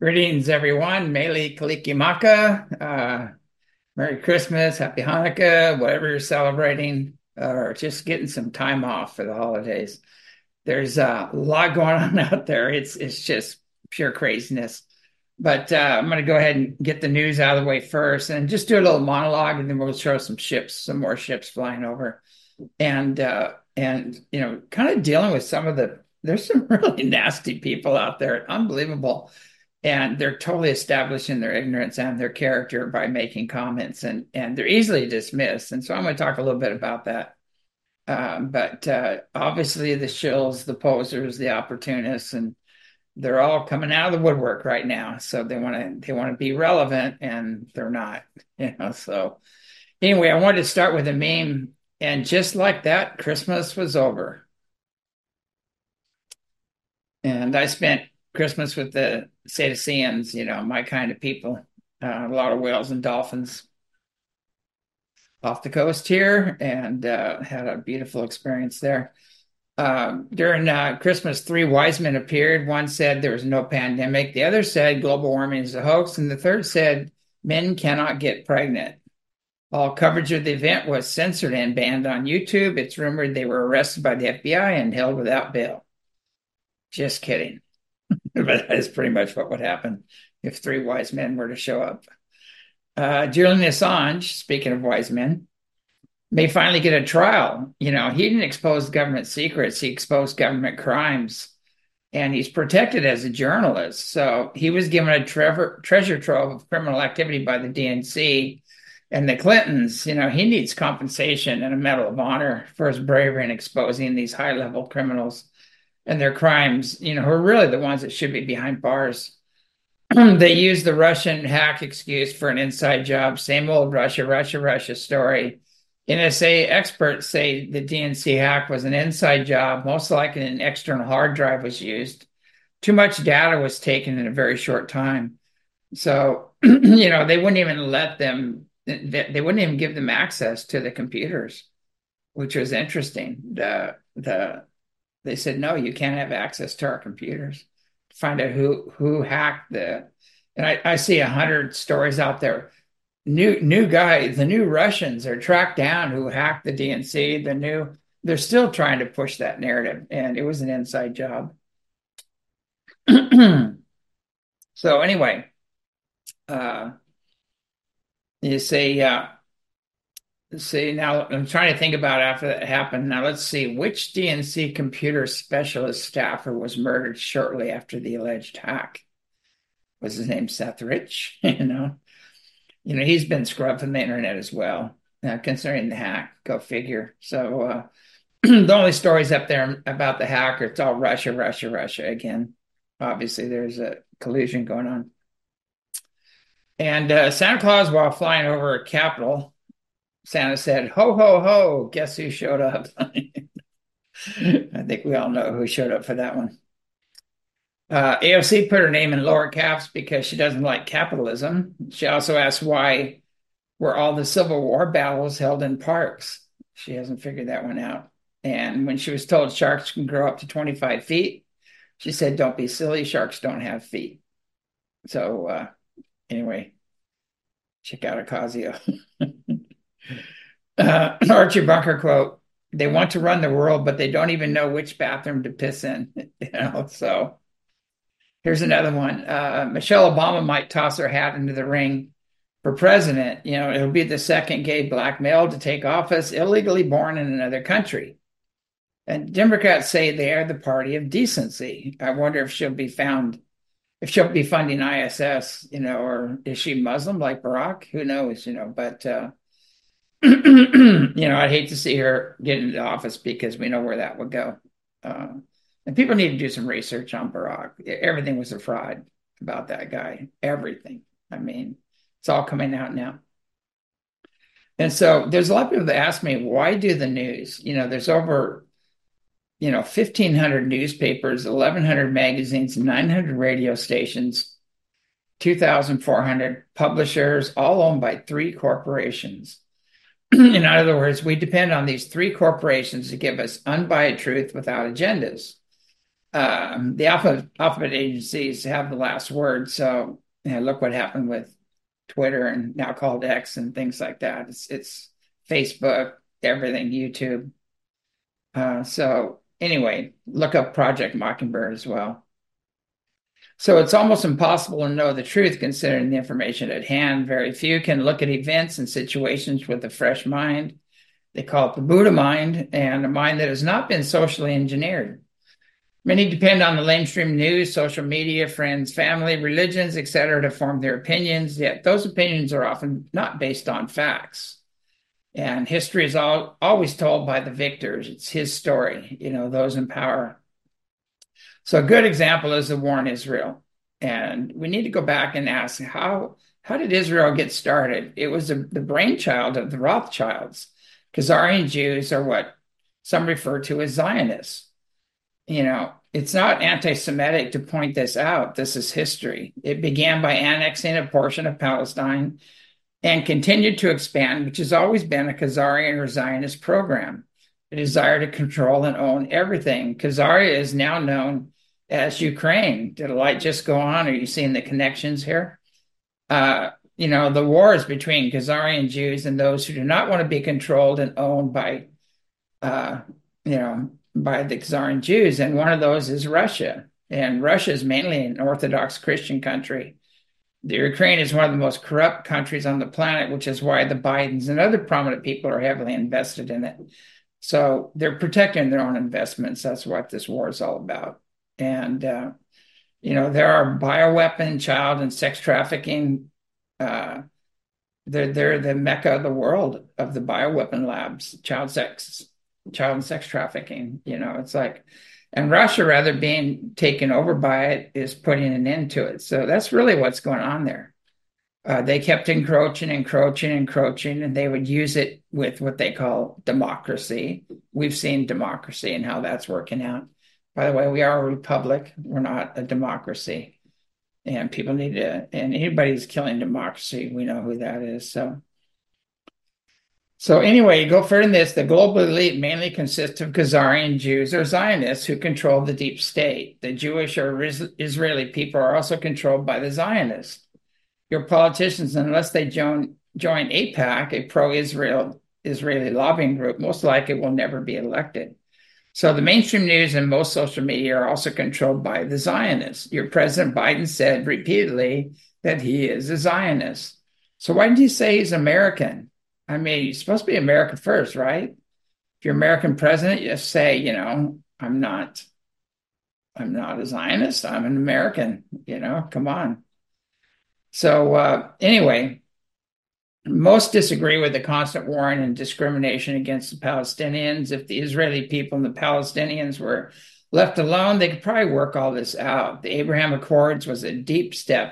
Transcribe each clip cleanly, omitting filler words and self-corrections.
Greetings, everyone. Mele Kalikimaka. Merry Christmas, Happy Hanukkah, whatever you're celebrating, or just getting some time off for the holidays. There's a lot going on out there. It's just pure craziness. But I'm going to go ahead and get the news out of the way first, and just do a little monologue, and then we'll show some more ships flying over, and kind of dealing with some of the. There's some really nasty people out there, unbelievable, and they're totally establishing their ignorance and their character by making comments, and they're easily dismissed. And so I'm going to talk a little bit about that. But obviously the shills, the posers, the opportunists, and they're all coming out of the woodwork right now. So they want to be relevant, and they're not. So anyway, I wanted to start with a meme, and just like that, Christmas was over. And I spent Christmas with the Cetaceans, my kind of people, a lot of whales and dolphins off the coast here, and had a beautiful experience there. During Christmas, three wise men appeared. One said there was no pandemic. The other said global warming is a hoax. And the third said men cannot get pregnant. All coverage of the event was censored and banned on YouTube. It's rumored they were arrested by the FBI and held without bail. Just kidding. But that is pretty much what would happen if three wise men were to show up. Julian Assange, speaking of wise men, may finally get a trial. He didn't expose government secrets, he exposed government crimes, and he's protected as a journalist. So he was given a treasure trove of criminal activity by the DNC and the Clintons. He needs compensation and a Medal of Honor for his bravery in exposing these high-level criminals and their crimes, who are really the ones that should be behind bars. They use the Russian hack excuse for an inside job. Same old Russia story. NSA experts say the DNC hack was an inside job. Most likely an external hard drive was used. Too much data was taken in a very short time. So, they wouldn't even they wouldn't even give them access to the computers, which was interesting. They said, no, you can't have access to our computers. Find out who hacked and I see 100 stories out there. New guys, the new Russians are tracked down who hacked the DNC. They're still trying to push that narrative, and it was an inside job. So anyway, you say, see, now I'm trying to think about after that happened. Now let's see, which DNC computer specialist staffer was murdered shortly after the alleged hack? Was his name Seth Rich? He's been scrubbed from the internet as well, concerning the hack. Go figure. So the only stories up there about the hacker, it's all Russia again. Obviously, there's a collusion going on. And Santa Claus, while flying over a Capitol, Santa said, ho, ho, ho, guess who showed up? I think we all know who showed up for that one. AOC put her name in lower caps because she doesn't like capitalism. She also asked why were all the Civil War battles held in parks. She hasn't figured that one out. And when she was told sharks can grow up to 25 feet, she said, don't be silly, sharks don't have feet. So anyway, check out Ocasio. Archie Bunker quote, they want to run the world, but they don't even know which bathroom to piss in. So here's another one. Michelle Obama might toss her hat into the ring for president. It'll be the second gay black male to take office illegally born in another country. And Democrats say they are the party of decency. I wonder if she'll be funding ISS, or is she Muslim like Barack? Who knows, but I'd hate to see her get into office because we know where that would go. And people need to do some research on Barack. Everything was a fraud about that guy. Everything. I mean, it's all coming out now. And so there's a lot of people that ask me, why do the news? There's over, 1,500 newspapers, 1,100 magazines, 900 radio stations, 2,400 publishers, all owned by three corporations. In other words, we depend on these three corporations to give us unbiased truth without agendas. The alphabet agencies have the last word. So look what happened with Twitter and now called X and things like that. It's Facebook, everything, YouTube. So anyway, look up Project Mockingbird as well. So it's almost impossible to know the truth considering the information at hand. Very few can look at events and situations with a fresh mind. They call it the Buddha mind, and a mind that has not been socially engineered. Many depend on the mainstream news, social media, friends, family, religions, etc., to form their opinions, yet those opinions are often not based on facts. And history is always told by the victors. It's his story, those in power. So a good example is the war in Israel. And we need to go back and ask how did Israel get started? It was the brainchild of the Rothschilds. Khazarian Jews are what some refer to as Zionists. It's not anti-Semitic to point this out. This is history. It began by annexing a portion of Palestine and continued to expand, which has always been a Khazarian or Zionist program, a desire to control and own everything. Khazaria is now known as Ukraine. Did a light just go on? Are you seeing the connections here? The wars between Khazarian Jews and those who do not want to be controlled and owned by the Khazarian Jews. And one of those is Russia. And Russia is mainly an Orthodox Christian country. The Ukraine is one of the most corrupt countries on the planet, which is why the Bidens and other prominent people are heavily invested in it. So they're protecting their own investments. That's what this war is all about. And, there are bioweapon, child and sex trafficking. They're the mecca of the world of the bioweapon labs, child and sex trafficking. It's like, and Russia, rather being taken over by it, is putting an end to it. So that's really what's going on there. They kept encroaching, and they would use it with what they call democracy. We've seen democracy and how that's working out. By the way, we are a republic. We're not a democracy. And people need to, and anybody who's killing democracy, we know who that is. So anyway, you go further than this, the global elite mainly consists of Khazarian Jews or Zionists who control the deep state. The Jewish or Israeli people are also controlled by the Zionists. Your politicians, unless they join AIPAC, a pro-Israel Israeli lobbying group, most likely will never be elected. So the mainstream news and most social media are also controlled by the Zionists. Your President Biden said repeatedly that he is a Zionist. So why did he say he's American? I mean, you're supposed to be America first, right? If you're American president, you just say, I'm not a Zionist. I'm an American, come on. So anyway, most disagree with the constant warring and discrimination against the Palestinians. If the Israeli people and the Palestinians were left alone, they could probably work all this out. The Abraham Accords was a deep step,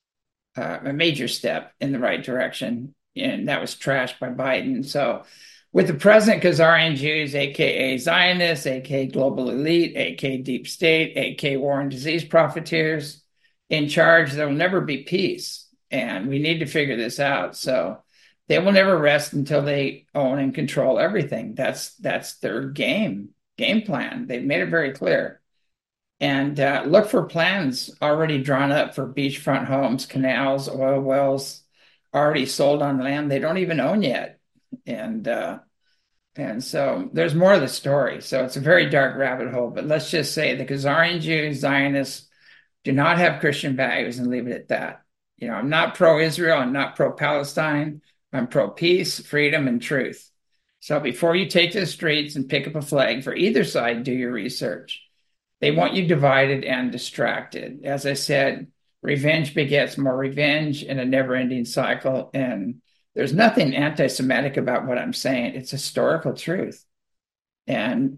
a major step in the right direction, and that was trashed by Biden. So with the present Khazarian Jews, aka Zionists, aka global elite, aka deep state, aka war and disease profiteers in charge, there will never be peace. And we need to figure this out. So they will never rest until they own and control everything. That's their game plan. They've made it very clear. And look for plans already drawn up for beachfront homes, canals, oil wells already sold on land they don't even own yet. And so there's more of the story. So it's a very dark rabbit hole. But let's just say the Khazarian Jews, Zionists, do not have Christian values, and leave it at that. I'm not pro-Israel. I'm not pro-Palestine. I'm pro-peace, freedom, and truth. So before you take to the streets and pick up a flag for either side, do your research. They want you divided and distracted. As I said, revenge begets more revenge in a never-ending cycle. And there's nothing anti-Semitic about what I'm saying. It's historical truth. And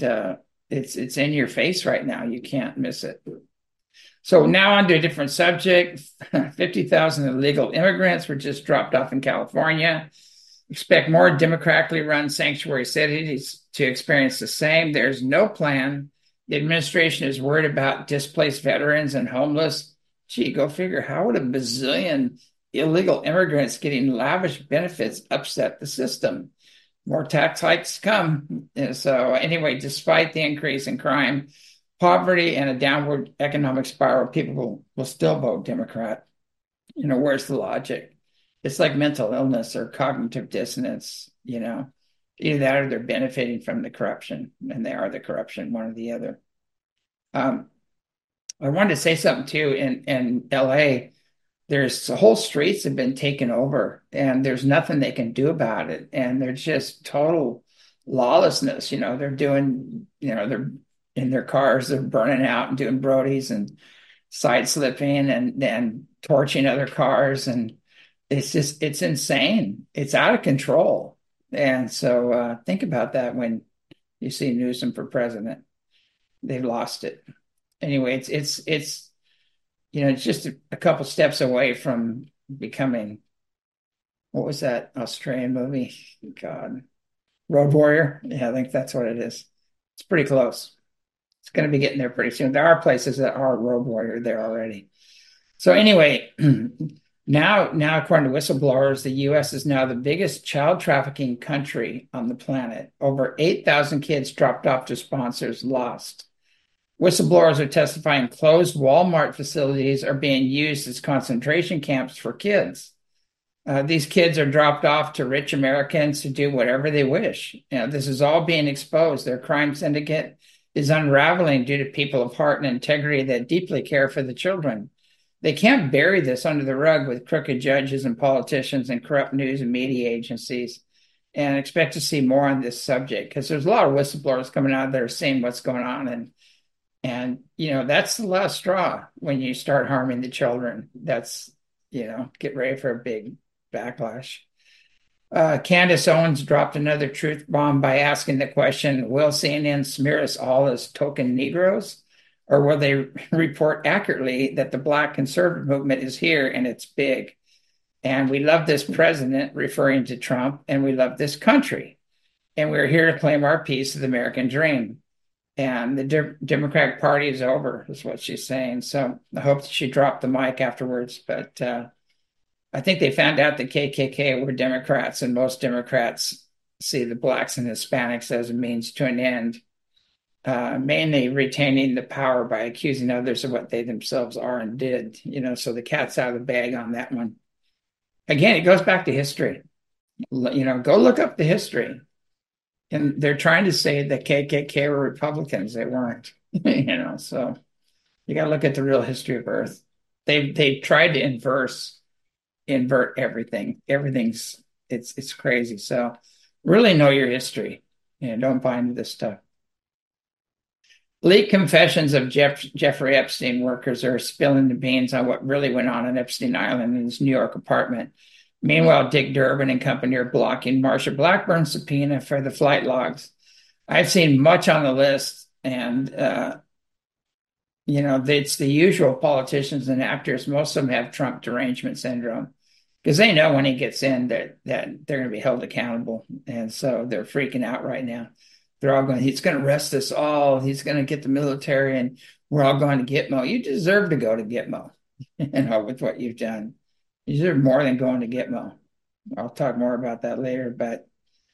it's in your face right now. You can't miss it. So now on to a different subject. 50,000 illegal immigrants were just dropped off in California. Expect more democratically run sanctuary cities to experience the same. There's no plan. The administration is worried about displaced veterans and homeless. Gee, go figure. How would a bazillion illegal immigrants getting lavish benefits upset the system? More tax hikes come. So anyway, despite the increase in crime, poverty and a downward economic spiral, people will still vote Democrat. Where's the logic? It's like mental illness or cognitive dissonance, either that or they're benefiting from the corruption, and they are the corruption, one or the other. Um, I wanted to say something too. In LA, there's whole streets have been taken over, and there's nothing they can do about it. And there's just total lawlessness. They're doing, they're in their cars, they're burning out and doing Brodies and side slipping and torching other cars. And it's insane. It's out of control. And so think about that when you see Newsom for president. They've lost it. Anyway, it's just a couple steps away from becoming, what was that Australian movie? God, Road Warrior. Yeah, I think that's what it is. It's pretty close. It's going to be getting there pretty soon. There are places that are Road Warrior there already. So anyway, now according to whistleblowers, the U.S. is now the biggest child trafficking country on the planet. Over 8,000 kids dropped off to sponsors, lost. Whistleblowers are testifying closed Walmart facilities are being used as concentration camps for kids. These kids are dropped off to rich Americans to do whatever they wish. This is all being exposed. Their crime syndicate is unraveling due to people of heart and integrity that deeply care for the children. They can't bury this under the rug with crooked judges and politicians and corrupt news and media agencies and expect to see more on this subject, because there's a lot of whistleblowers coming out that are seeing what's going on. And that's the last straw when you start harming the children. That's, get ready for a big backlash. Candace Owens dropped another truth bomb by asking the question, will CNN smear us all as token Negroes? Or will they report accurately that the Black conservative movement is here and it's big? And we love this president, referring to Trump, and we love this country. And we're here to claim our piece of the American dream. And the Democratic Party is over, is what she's saying. So I hope that she dropped the mic afterwards. But I think they found out the KKK were Democrats, and most Democrats see the Blacks and Hispanics as a means to an end, mainly retaining the power by accusing others of what they themselves are and did. So the cat's out of the bag on that one. Again, it goes back to history. Go look up the history. And they're trying to say that KKK were Republicans. They weren't, so you got to look at the real history of Earth. They tried to invert everything. It's crazy. So really know your history and don't buy into this stuff. Leaked confessions of Jeffrey Epstein workers are spilling the beans on what really went on in Epstein Island in his New York apartment. Meanwhile, Dick Durbin and company are blocking Marsha Blackburn's subpoena for the flight logs. I've seen much on the list, and it's the usual politicians and actors. Most of them have Trump derangement syndrome because they know when he gets in that they're going to be held accountable, and so they're freaking out right now. They're all going, he's going to arrest us all. He's going to get the military, and we're all going to Gitmo. You deserve to go to Gitmo, with what you've done. You deserve more than going to Gitmo. I'll talk more about that later, but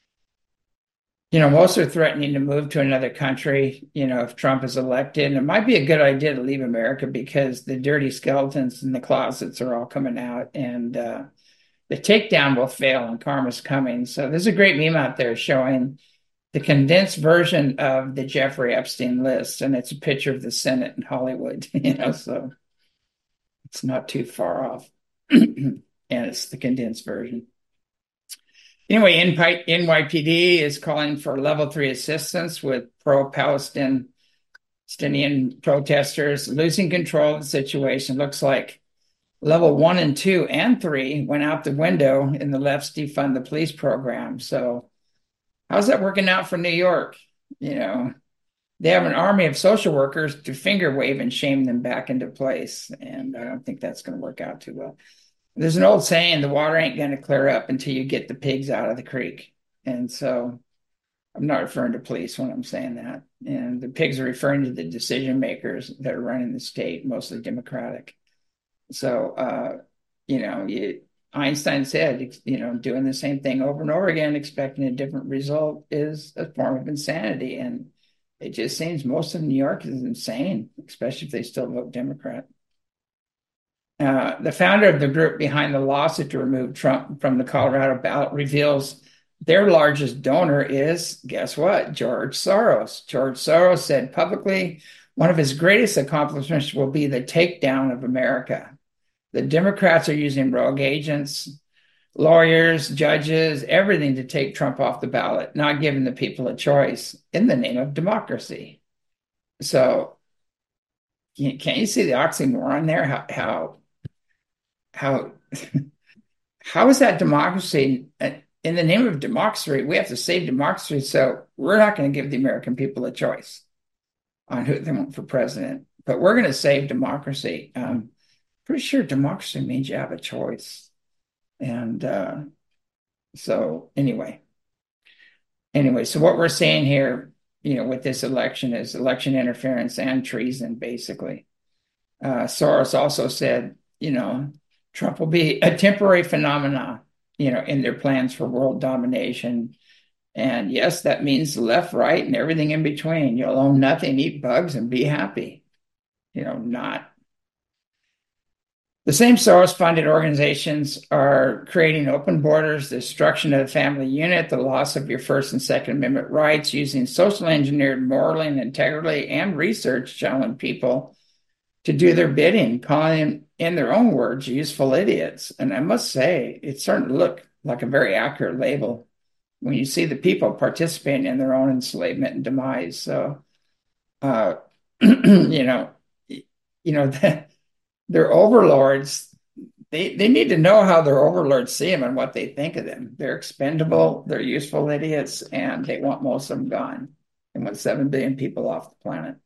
most are threatening to move to another country, if Trump is elected. And it might be a good idea to leave America because the dirty skeletons in the closets are all coming out, and the takedown will fail and karma's coming. So there's a great meme out there showing the condensed version of the Jeffrey Epstein list, and it's a picture of the Senate in Hollywood, so it's not too far off. And it's the condensed version. Anyway, NYPD is calling for level 3 assistance with pro-Palestinian protesters losing control of the situation. Looks like level 1 and 2 and 3 went out the window in the left's defund the police program. So how's that working out for New York? They have an army of social workers to finger wave and shame them back into place. And I don't think that's going to work out too well. There's an old saying, the water ain't going to clear up until you get the pigs out of the creek. And so I'm not referring to police when I'm saying that. And the pigs are referring to the decision makers that are running the state, mostly Democratic. So, Einstein said, doing the same thing over and over again, expecting a different result is a form of insanity. And It just seems most of New York is insane, especially if they still vote Democrat. The founder of the group behind the lawsuit to remove Trump from the Colorado ballot reveals their largest donor is, guess what? George Soros. George Soros said publicly one of his greatest accomplishments will be the takedown of America. The Democrats are using rogue agents, lawyers, judges, everything to take Trump off the ballot, not giving the people a choice in the name of democracy. So, can't you see the oxymoron there? How how is that democracy? In the name of democracy, we have to save democracy. So we're not going to give the American people a choice on who they want for president, but we're going to save democracy. Pretty sure democracy means you have a choice. And so anyway, so what we're saying here, with this election is election interference and treason, basically. Soros also said, Trump will be a temporary phenomenon, in their plans for world domination. And yes, that means the left, right, and everything in between. You'll own nothing, eat bugs, and be happy. Not. The same Soros-funded organizations are creating open borders, the destruction of the family unit, the loss of your First and Second Amendment rights, using social engineered moral and integrity and research challenge people to do their bidding, calling them, in their own words, useful idiots. And I must say, it's starting to look like a very accurate label when you see the people participating in their own enslavement and demise. So, you know, their overlords, they need to know how their overlords see them and what they think of them. They're expendable, they're useful idiots, and they want most of them gone. They want 7 billion people off the planet.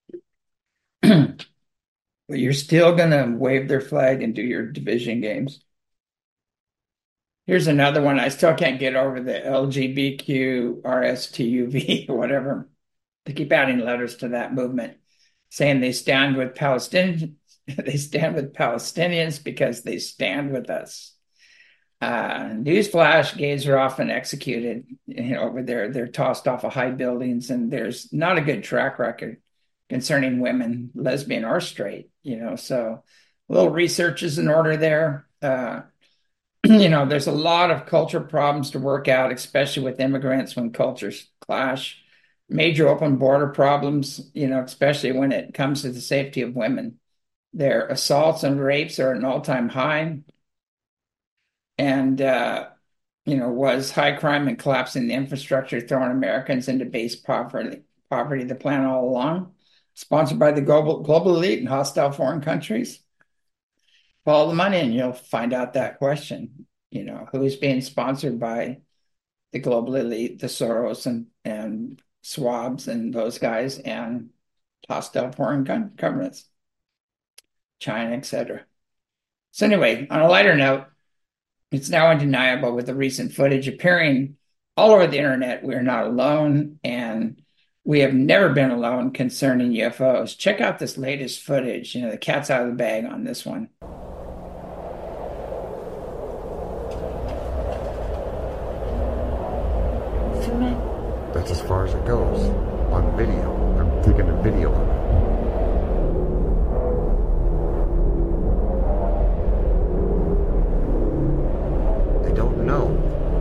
But you're still going to wave their flag and do your division games. Here's another one. I still can't get over the LGBTQ, RSTUV, whatever. They keep adding letters to that movement, saying they stand with Palestinians. They stand with Palestinians because they stand with us. Newsflash: gays are often executed. Over there, they're tossed off of high buildings, and there's not a good track record concerning women, lesbian or straight. So a little research is in order there. There's a lot of culture problems to work out, especially with immigrants when cultures clash. Major open border problems, especially when it comes to the safety of women. Their assaults and rapes are at an all-time high. And, was high crime and collapsing the infrastructure, throwing Americans into base poverty, the plan all along, sponsored by the global elite and hostile foreign countries. Follow the money and you'll find out that question. Who's being sponsored by the global elite, the Soros and Schwabs and those guys, and hostile foreign governments, China, etc. So anyway, on a lighter note, it's now undeniable with the recent footage appearing all over the internet. We're not alone, and we have never been alone concerning UFOs. Check out this latest footage. The cat's out of the bag on this one. That's as far as it goes. On video. I'm taking a video of it. I don't know.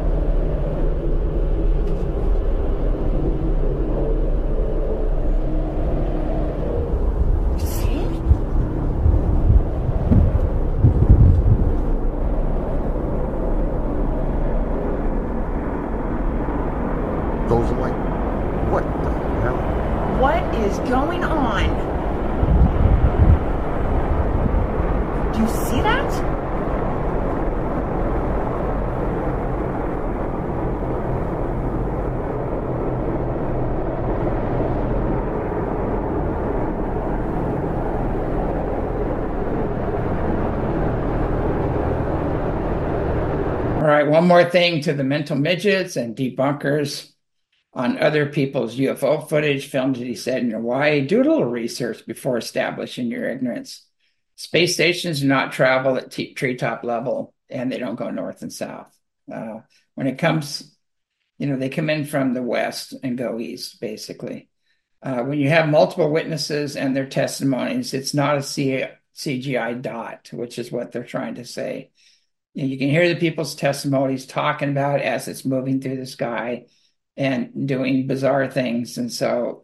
Those are like, what the hell? What is going on? Do you see that? All right, one more thing to the mental midgets and debunkers on other people's UFO footage filmed, he said, in Hawaii. Do a little research before establishing your ignorance. Space stations do not travel at treetop level, and they don't go north and south. When it comes, they come in from the west and go east, basically. When you have multiple witnesses and their testimonies, it's not a CGI dot, which is what they're trying to say. You can hear the people's testimonies talking about it as it's moving through the sky and doing bizarre things. And so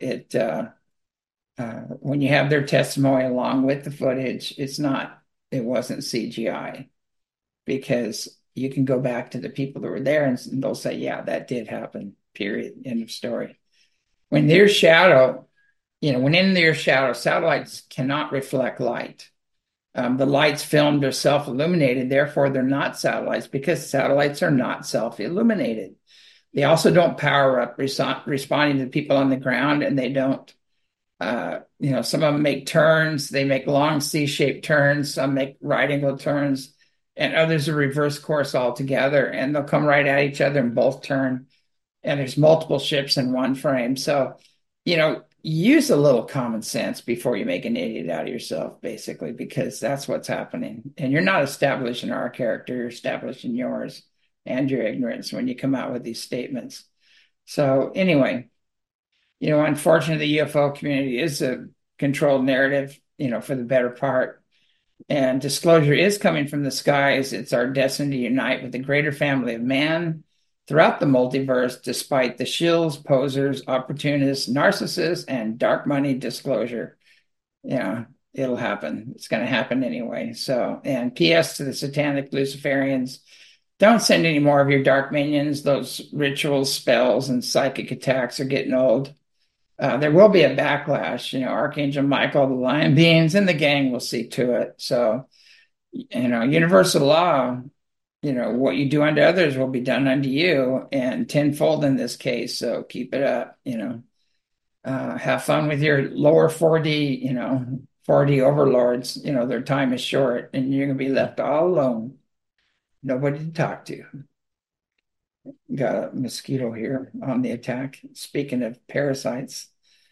when you have their testimony along with the footage, it wasn't CGI, because you can go back to the people that were there and they'll say, yeah, that did happen, period, end of story. When in their shadow, satellites cannot reflect light. The lights filmed are self-illuminated, therefore they're not satellites, because satellites are not self-illuminated. They also don't power up responding to people on the ground, and they don't, some of them make turns. They make long C-shaped turns. Some make right angle turns, and others are reverse course altogether, and they'll come right at each other and both turn. And there's multiple ships in one frame. So, use a little common sense before you make an idiot out of yourself, basically, because that's what's happening. And you're not establishing our character, you're establishing yours and your ignorance when you come out with these statements. So anyway, unfortunately, the UFO community is a controlled narrative, for the better part. And disclosure is coming from the skies. It's our destiny to unite with the greater family of man throughout the multiverse, despite the shills, posers, opportunists, narcissists, and dark money. Disclosure. It'll happen. It's going to happen anyway. So, and P.S. to the satanic Luciferians, don't send any more of your dark minions. Those rituals, spells, and psychic attacks are getting old. There will be a backlash. Archangel Michael, the lion beings, and the gang will see to it. So, universal law, what you do unto others will be done unto you, and tenfold in this case. So keep it up, have fun with your lower 4D, 4D overlords. Their time is short and you're going to be left all alone. Nobody to talk to. Got a mosquito here on the attack. Speaking of parasites,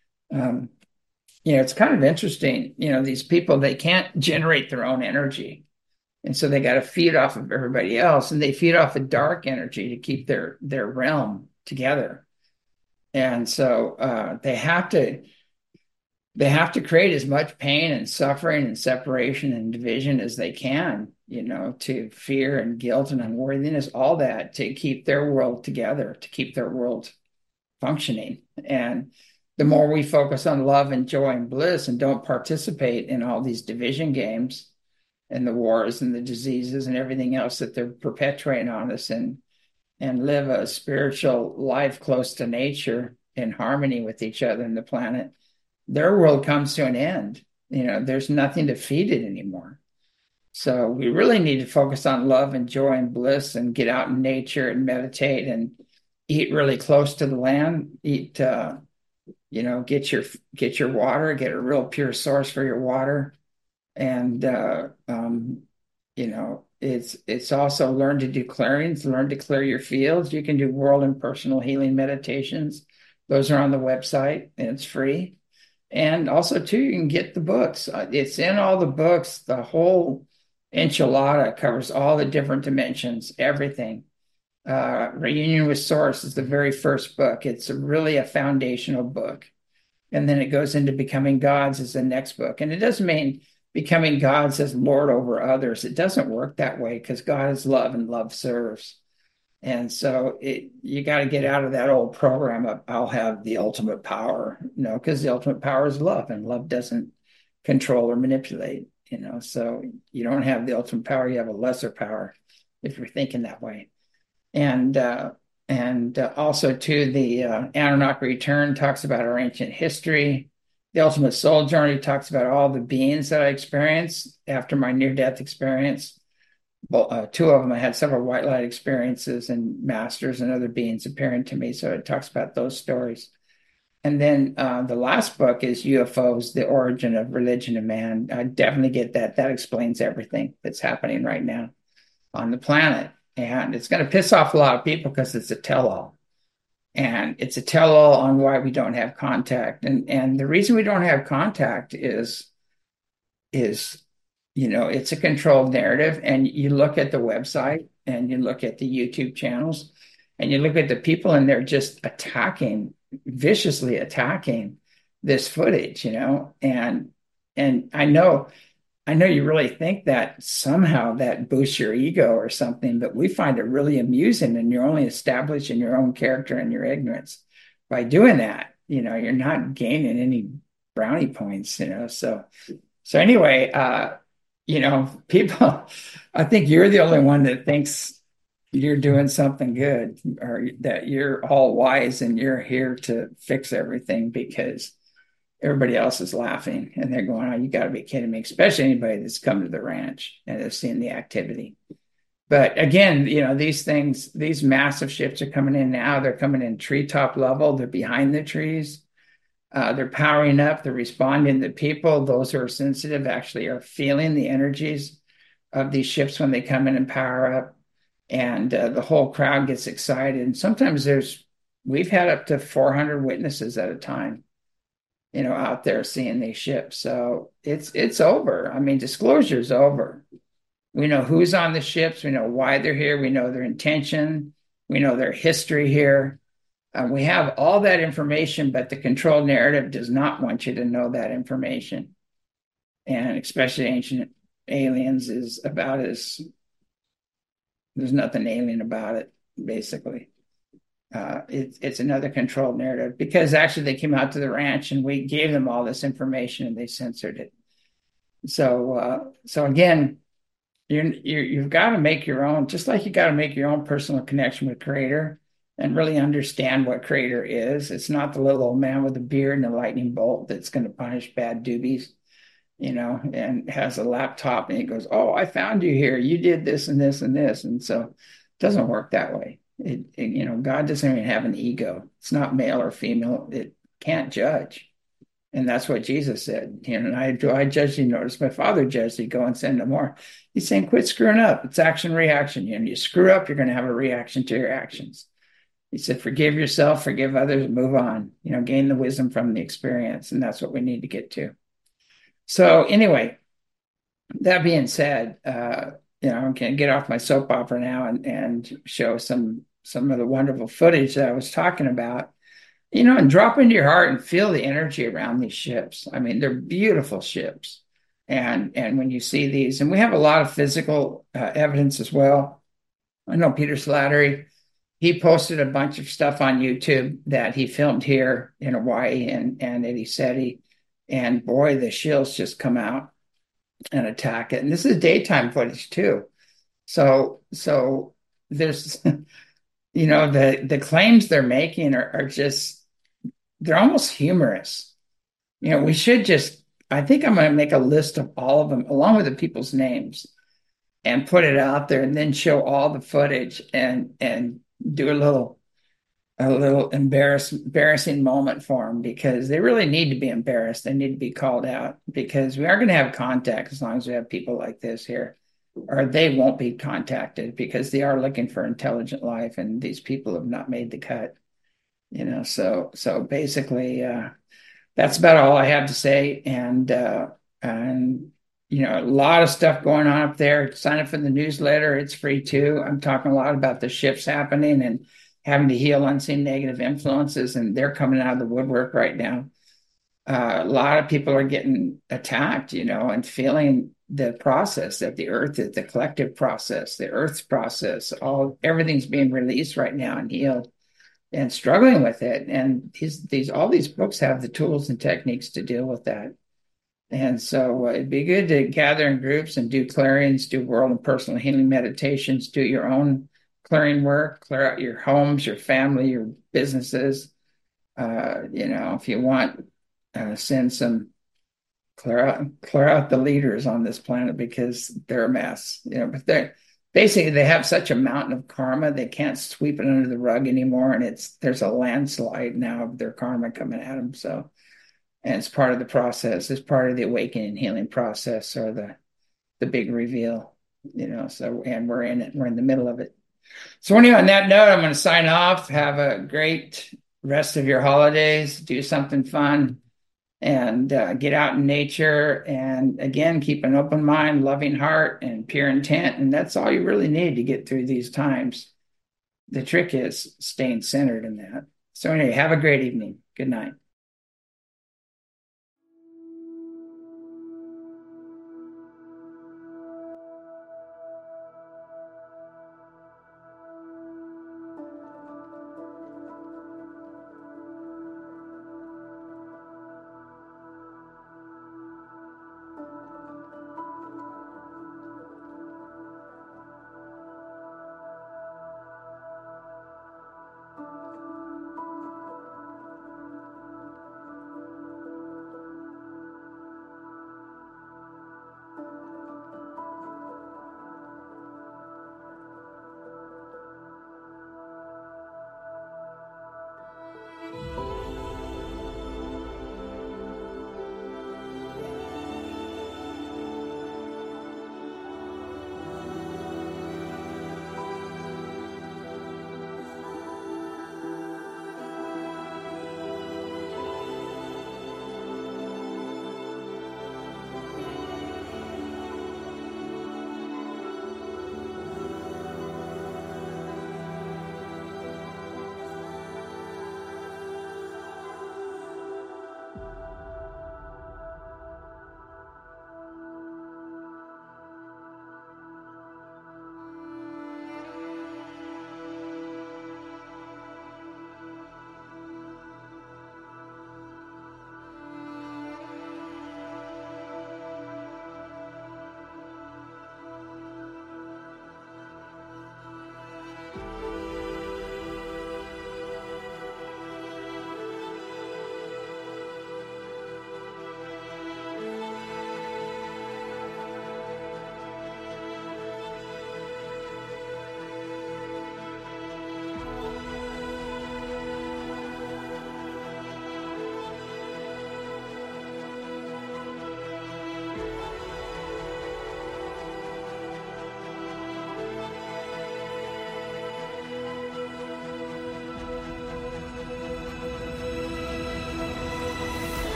it's kind of interesting. These people, they can't generate their own energy. And so they got to feed off of everybody else, and they feed off of dark energy to keep their realm together. And so they have to create as much pain and suffering and separation and division as they can, to fear and guilt and unworthiness, all that, to keep their world together, to keep their world functioning. And the more we focus on love and joy and bliss and don't participate in all these division games and the wars and the diseases and everything else that they're perpetuating on us, and live a spiritual life close to nature in harmony with each other and the planet, their world comes to an end. There's nothing to feed it anymore. So we really need to focus on love and joy and bliss, and get out in nature and meditate and eat really close to the land. Eat, get your water, get a real pure source for your water. And, it's also learn to do clearings, learn to clear your fields. You can do world and personal healing meditations. Those are on the website and it's free. And also too, you can get the books. It's in all the books. The whole enchilada covers all the different dimensions, everything. Reunion with Source is the very first book. It's really a foundational book. And then it goes into Becoming Gods as the next book. And it doesn't mean becoming gods as Lord over others. It doesn't work that way, because God is love and love serves. And so you got to get out of that old program of I'll have the ultimate power, because the ultimate power is love, and love doesn't control or manipulate, so you don't have the ultimate power, you have a lesser power if you're thinking that way. And also too, the Anunnaki Return talks about our ancient history. The Ultimate Soul Journey talks about all the beings that I experienced after my near-death experience. Well, two of them, I had several white light experiences and masters and other beings appearing to me. So it talks about those stories. And then the last book is UFOs, The Origin of Religion and Man. I definitely get that. That explains everything that's happening right now on the planet. And it's going to piss off a lot of people because it's a tell-all. And it's a tell-all on why we don't have contact. And the reason we don't have contact is it's a controlled narrative. And you look at the website and you look at the YouTube channels and you look at the people, and they're just attacking, viciously attacking this footage, and I know you really think that somehow that boosts your ego or something, but we find it really amusing, and you're only establishing your own character and your ignorance by doing that. You're not gaining any brownie points. So anyway, people, I think you're the only one that thinks you're doing something good or that you're all wise and you're here to fix everything because everybody else is laughing and they're going, "Oh, you got to be kidding me," especially anybody that's come to the ranch and has seen the activity. But again, these massive ships are coming in now. They're coming in treetop level. They're behind the trees. They're powering up. They're responding to people. Those who are sensitive actually are feeling the energies of these ships when they come in and power up. And the whole crowd gets excited. And sometimes we've had up to 400 witnesses at a time, out there seeing these ships. So it's over. I mean, disclosure is over. We know who's on the ships. We know why they're here. We know their intention. We know their history here. We have all that information, but the controlled narrative does not want you to know that information. And especially Ancient Aliens is about there's nothing alien about it, basically. It's another controlled narrative because actually they came out to the ranch and we gave them all this information and they censored it. So again, you've got to make your own, just like you got to make your own personal connection with Creator and really understand what Creator is. It's not the little old man with a beard and a lightning bolt that's going to punish bad doobies, and has a laptop and he goes, "Oh, I found you here. You did this and this and this." And so it doesn't work that way. God doesn't even have an ego. It's not male or female. It can't judge. And that's what Jesus said. And I judge you. Notice my Father judged you. Go and sin no more. He's saying, quit screwing up. It's action reaction. You screw up, you're going to have a reaction to your actions. He said, forgive yourself, forgive others, move on. Gain the wisdom from the experience. And that's what we need to get to. So anyway, that being said, I'm going to get off my soap opera now and show some of the wonderful footage that I was talking about, and drop into your heart and feel the energy around these ships. I mean, they're beautiful ships. And when you see these, and we have a lot of physical evidence as well. I know Peter Slattery, he posted a bunch of stuff on YouTube that he filmed here in Hawaii and at Iseti. And boy, the shields just come out and attack it. And this is daytime footage too. So there's, the claims they're making are just, they're almost humorous. We should just, I think I'm going to make a list of all of them along with the people's names and put it out there and then show all the footage and do a little embarrassing moment for them because they really need to be embarrassed. They need to be called out because we are going to have contact as long as we have people like this here, or they won't be contacted because they are looking for intelligent life and these people have not made the cut. So basically, that's about all I have to say. And a lot of stuff going on up there. Sign up for the newsletter. It's free too. I'm talking a lot about the ships happening and having to heal unseen negative influences, and they're coming out of the woodwork right now. A lot of people are getting attacked, and feeling the process of the earth, the collective process, the earth's process, everything's being released right now and healed and struggling with it. And all these books have the tools and techniques to deal with that. And so it'd be good to gather in groups and do clearings, do world and personal healing meditations, do your own clearing work, clear out your homes, your family, your businesses. If you want, send some, clear out the leaders on this planet because they're a mess. But they have such a mountain of karma, they can't sweep it under the rug anymore. And there's a landslide now of their karma coming at them. So, and it's part of the process. It's part of the awakening and healing process or the big reveal, so, and we're in it. We're in the middle of it. So anyway, on that note, I'm going to sign off. Have a great rest of your holidays. Do something fun and get out in nature. And again, keep an open mind, loving heart, and pure intent. And that's all you really need to get through these times. The trick is staying centered in that. So anyway, have a great evening. Good night.